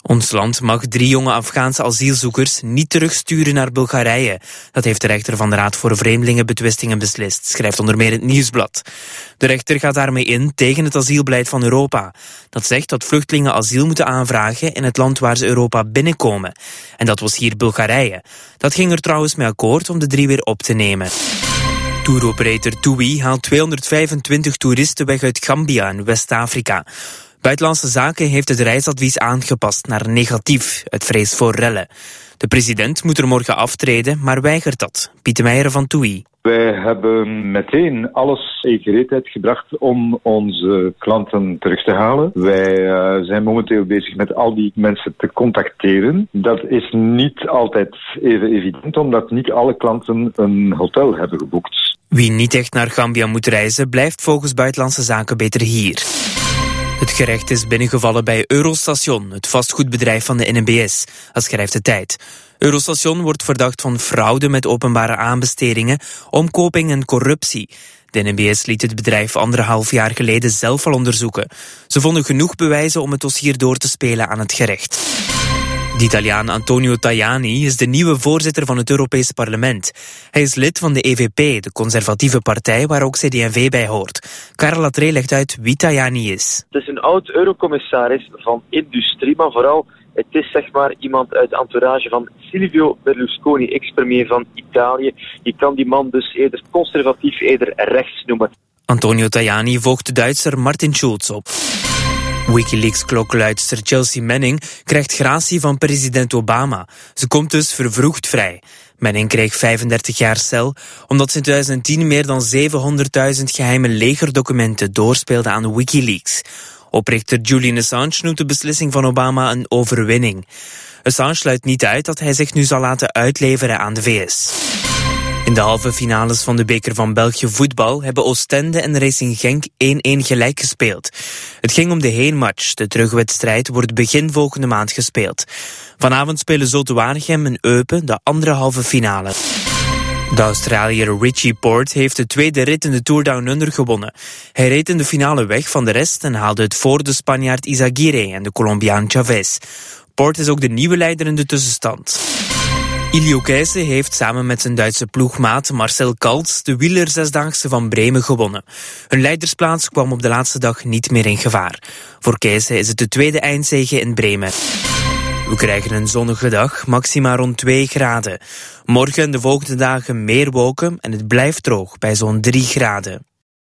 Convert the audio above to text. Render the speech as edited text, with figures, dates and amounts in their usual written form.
Ons land mag 3 jonge Afghaanse asielzoekers niet terugsturen naar Bulgarije. Dat heeft de rechter van de Raad voor Vreemdelingenbetwistingen beslist, schrijft onder meer het Nieuwsblad. De rechter gaat daarmee in tegen het asielbeleid van Europa. Dat zegt dat vluchtelingen asiel moeten aanvragen in het land waar ze Europa binnenkomen. En dat was hier Bulgarije. Dat ging er trouwens mee akkoord om de 3 weer op te nemen. Touroperator TUI haalt 225 toeristen weg uit Gambia in West-Afrika. Buitenlandse Zaken heeft het reisadvies aangepast naar negatief, uit vrees voor rellen. De president moet er morgen aftreden, maar weigert dat. Pieter Meijer van TUI. Wij hebben meteen alles in gereedheid gebracht om onze klanten terug te halen. Wij zijn momenteel bezig met al die mensen te contacteren. Dat is niet altijd even evident, omdat niet alle klanten een hotel hebben geboekt. Wie niet echt naar Gambia moet reizen, blijft volgens Buitenlandse Zaken beter hier. Het gerecht is binnengevallen bij Eurostation, het vastgoedbedrijf van de NMBS. Dat schrijft de Tijd. Eurostation wordt verdacht van fraude met openbare aanbestedingen, omkoping en corruptie. De NMBS liet het bedrijf 1,5 jaar geleden zelf al onderzoeken. Ze vonden genoeg bewijzen om het dossier door te spelen aan het gerecht. De Italiaan Antonio Tajani is de nieuwe voorzitter van het Europese parlement. Hij is lid van de EVP, de conservatieve partij waar ook CD&V bij hoort. Karel Latree legt uit wie Tajani is. Het is een oud-eurocommissaris van industrie, maar vooral het is zeg maar iemand uit de entourage van Silvio Berlusconi, ex-premier van Italië. Je kan die man dus eerder conservatief, eerder rechts noemen. Antonio Tajani volgt de Duitser Martin Schulz op. WikiLeaks-klokkenluidster Chelsea Manning krijgt gratie van president Obama. Ze komt dus vervroegd vrij. Manning kreeg 35 jaar cel omdat ze in 2010 meer dan 700.000 geheime legerdocumenten doorspeelde aan WikiLeaks. Oprichter Julian Assange noemt de beslissing van Obama een overwinning. Assange sluit niet uit dat hij zich nu zal laten uitleveren aan de VS. In de halve finales van de beker van België voetbal hebben Oostende en Racing Genk 1-1 gelijk gespeeld. Het ging om de heenmatch. De terugwedstrijd wordt begin volgende maand gespeeld. Vanavond spelen Zulte Waregem en Eupen de andere halve finale. De Australiër Richie Porte heeft de tweede rit in de Tour Down Under gewonnen. Hij reed in de finale weg van de rest en haalde het voor de Spanjaard Izaguirre en de Colombiaan Chavez. Porte is ook de nieuwe leider in de tussenstand. Ilio Keijse heeft samen met zijn Duitse ploegmaat Marcel Kaltz de wielerzesdaagse van Bremen gewonnen. Hun leidersplaats kwam op de laatste dag niet meer in gevaar. Voor Keijse is het de tweede eindzege in Bremen. We krijgen een zonnige dag, maxima rond 2 graden. Morgen en de volgende dagen meer wolken en het blijft droog bij zo'n 3 graden.